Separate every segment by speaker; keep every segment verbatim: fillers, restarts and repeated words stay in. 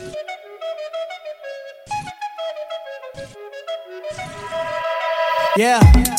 Speaker 1: Yeah.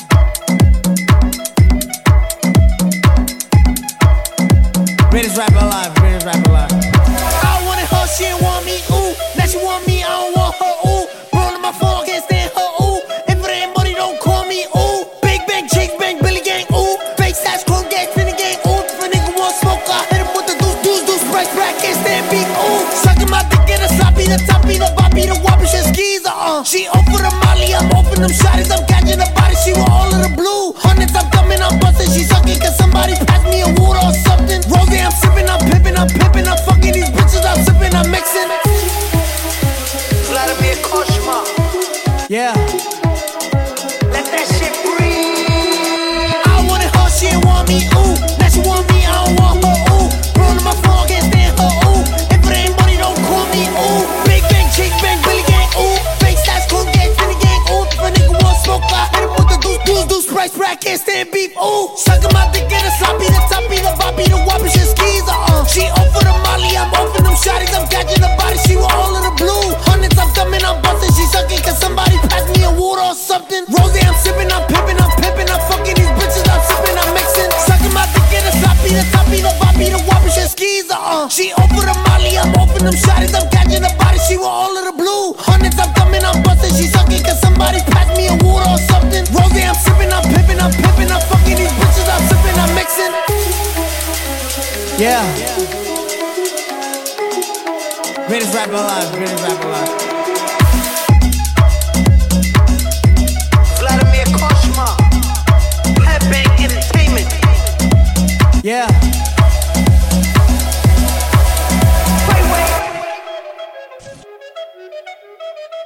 Speaker 1: Greatest rapper alive, greatest rapper alive. I wanted her, she didn't want me, ooh. Now she want me, I don't want her, ooh. Blowing my phone, I can't stand her, ooh. If it ain't money, don't call me, ooh. Big bang, chicks bang, Billy gang, ooh. Fake stats, chrome gang, finna gang, ooh. If a nigga want smoke, I hit him with the deuce, deuce, deuce, price, rack, can't stand beat, ooh. Sucking my dick in the sloppy, the toppy, the boppy, the whoppy, shit skis, uh. She open the molly, I'm open them shotties, I'm catching the body, she want all of the blue. Hundreds, I'm coming, I'm busting, she sucking, cause somebody pass me a water or something. Rose, I'm sipping, I'm pippin', I'm pippin', I'm fucking these bitches, I'm sipping, I'm mixing.
Speaker 2: Vladimir Koshma.
Speaker 1: Yeah.
Speaker 2: Let that shit breathe.
Speaker 1: I wanted her, she didn't want me, ooh. Now she want me, I don't want her, ooh. Blowing my phone, can't stand her, ooh. If it ain't money, don't call me, ooh. Big bang, chick bang, Billy gang, ooh. Fake stats, cool gang, finna gang, ooh. If a nigga want smoke, I hit him with the deuce, deuce, deuce, price, rack, can't stand beef, ooh. Sucking my dick in the sloppy, the toppy, the boppy, the whoppy, shit skis, uh. She over the molly, I'm open them shotties, I'm catching the body, she want all of the blue. Hundreds, I'm coming, I'm busting, she sucking, cause somebody pass me a water or something. Rose, I'm sipping, I'm pippin', I'm pippin', I'm fucking these bitches, I'm sipping, I'm mixing. Sucking my dick in the sloppy, the toppy, the boppy, the whoppy, shit skis, uh. She over the molly, I'm open them shotties, I'm catching the body, she want all of the blue. Hundreds, I'm coming, I'm busting, she sucking, cause somebody pass me a water or something. Rose, I'm sipping, I'm pippin', I'm pippin', I'm fucking these bitches, I'm sipping, I'm mixing. Yeah. Greatest rapper alive, greatest rapper alive.
Speaker 2: Vladimir Koshma. Headbang Entertainment.
Speaker 1: Yeah.
Speaker 2: Wait, wait.